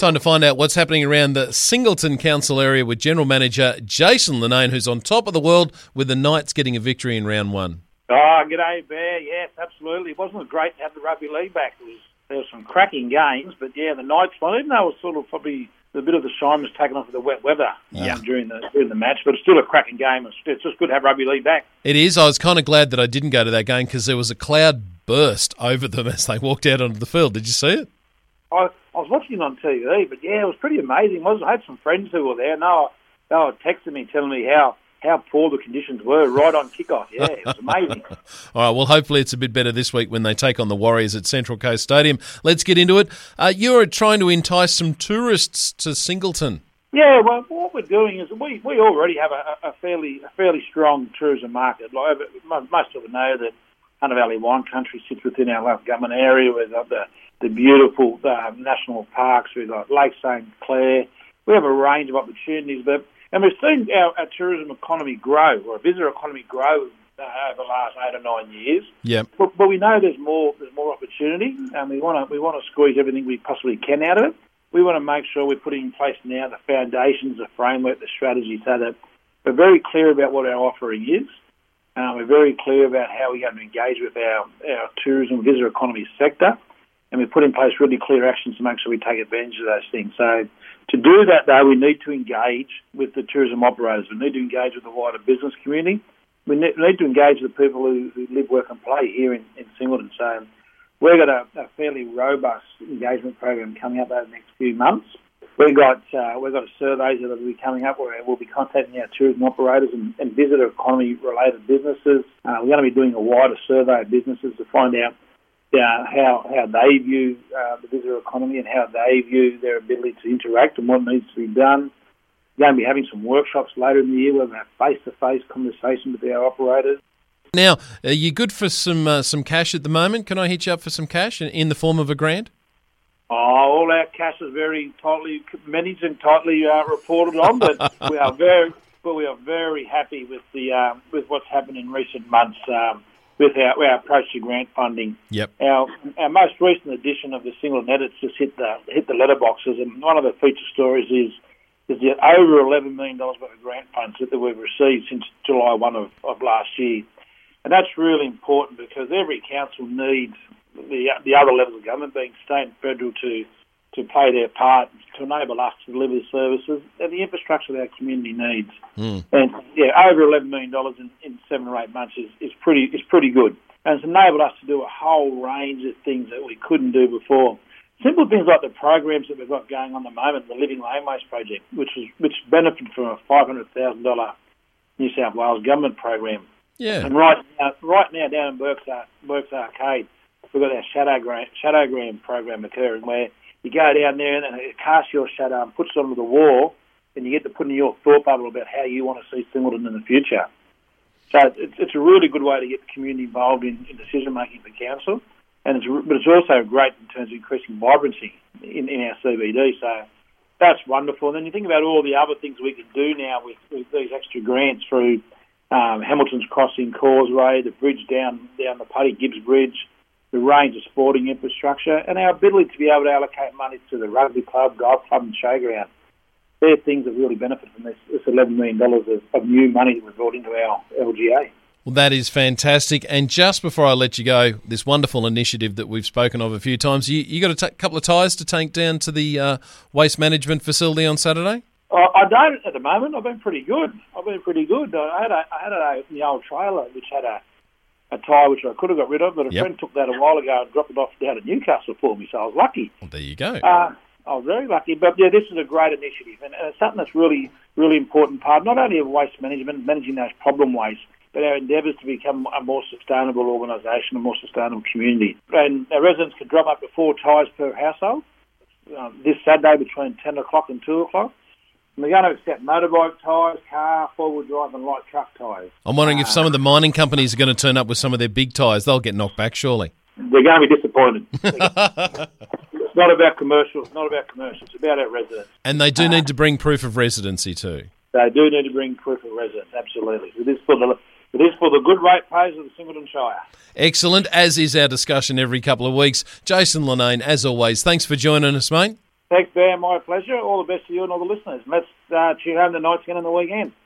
Time to find out what's happening around the Singleton Council area with General Manager Jason Linnane, who's on top of the world with the Knights getting a victory in round one. Oh, g'day, Bear. Yes, absolutely. It wasn't great to have the rugby league back. There were some cracking games, but yeah, the Knights won. Even though it was sort of probably a bit of the shine was taken off with the wet weather during the match, but it's still a cracking game. It's just good to have rugby league back. It is. I was kind of glad that I didn't go to that game because there was a cloud burst over them as they walked out onto the field. Did you see it? I was watching it on TV, but yeah, it was pretty amazing. I had some friends who were there, and they were texting me, telling me how poor the conditions were right on kickoff. Yeah, it was amazing. All right, well, hopefully it's a bit better this week when they take on the Warriors at Central Coast Stadium. Let's get into it. You're trying to entice some tourists to Singleton. Yeah, well, what we're doing is we already have a fairly strong tourism market. Like, most people know that Hunter Valley Wine Country sits within our local government area. We've got the beautiful national parks. We've got Lake St Clair. We have a range of opportunities, and we've seen our tourism economy grow, or our visitor economy grow over the last 8 or 9 years. Yeah. But we know there's more opportunity, and we want to squeeze everything we possibly can out of it. We want to make sure we're putting in place now the foundations, the framework, the strategy, so that we're very clear about what our offering is. We're very clear about how we're going to engage with our tourism visitor economy sector, and we put in place really clear actions to make sure we take advantage of those things. So to do that, though, we need to engage with the tourism operators. We need to engage with the wider business community. We need to engage with the people who live, work and play here in Singleton. So we've got a fairly robust engagement program coming up over the next few months. We've got a survey that will be coming up where we'll be contacting our tourism operators and visitor economy-related businesses. We're going to be doing a wider survey of businesses to find out how they view the visitor economy and how they view their ability to interact and what needs to be done. We're going to be having some workshops later in the year where we'll have face-to-face conversation with our operators. Now, are you good for some cash at the moment? Can I hit you up for some cash in the form of a grant? All our cash is very tightly managed and tightly reported on, but we are very happy with with what's happened in recent months with our approach to grant funding. Yep. Our most recent edition of the Single Net, it's just hit the letterboxes, and one of the feature stories is the over $11 million worth of grant funds that we've received since July 1 of last year. And that's really important because every council needs the other levels of government, being state and federal, to play their part to enable us to deliver the services and the infrastructure that our community needs. And over $11 million in 7 or 8 months is pretty good, and it's enabled us to do a whole range of things that we couldn't do before. Simple things like the programs that we've got going on at the moment, the Living Laneways project, which benefited from a $500,000 New South Wales government program. Yeah. And right now down in Burke's Arcade, we've got our shadowgram program occurring where you go down there and it casts your shadow and puts it onto the wall, and you get to put in your thought bubble about how you want to see Singleton in the future. So it's a really good way to get the community involved in decision making for council, but it's also great in terms of increasing vibrancy in our CBD. So that's wonderful. And then you think about all the other things we can do now with these extra grants through Hamilton's Crossing Causeway, the bridge down the Putty Gibbs Bridge, the range of sporting infrastructure, and our ability to be able to allocate money to the rugby club, golf club and showground. They're things that really benefit from this $11 million of new money that we've brought into our LGA. Well, that is fantastic. And just before I let you go, this wonderful initiative that we've spoken of a few times, you got a couple of tyres to take down to the waste management facility on Saturday? I don't at the moment. I've been pretty good. I had the old trailer which had a tyre which I could have got rid of, but a friend took that a while ago and dropped it off down at Newcastle for me, so I was lucky. Well, there you go. I was very lucky. But, yeah, this is a great initiative, and it's something that's really, really important part, not only of waste management, managing those problem wastes, but our endeavours to become a more sustainable organisation, a more sustainable community. And our residents can drop up to 4 tyres per household this Saturday between 10 o'clock and 2 o'clock. And we're going to accept motorbike tyres, car, four-wheel drive and light truck tyres. I'm wondering if some of the mining companies are going to turn up with some of their big tyres. They'll get knocked back, surely. They're going to be disappointed. It's not about commercial. It's not about commercial. It's about our residents. And they do need to bring proof of residency too. They do need to bring proof of residence, absolutely. It is for the good ratepayers of the Singleton Shire. Excellent, as is our discussion every couple of weeks. Jason Linnane, as always, thanks for joining us, mate. Thanks, Ben. My pleasure. All the best to you and all the listeners. Let's cheer home the Knights again on the weekend.